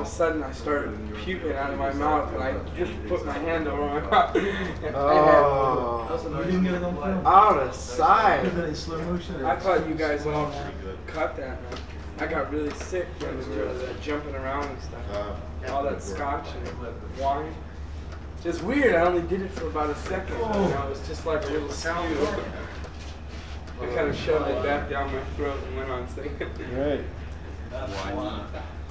a sudden I started puking out of my mouth, and I just put my hand over my mouth. And You didn't get it on film? out of sight. Was it in slow motion? I thought you guys all cut that, man. I got really sick when we were jumping around and stuff. All that scotch and wine. Just weird, I only did it for about a second. You know, it was just like a little spew. I kind of shoved it back down my throat and went on singing. Right. Why not?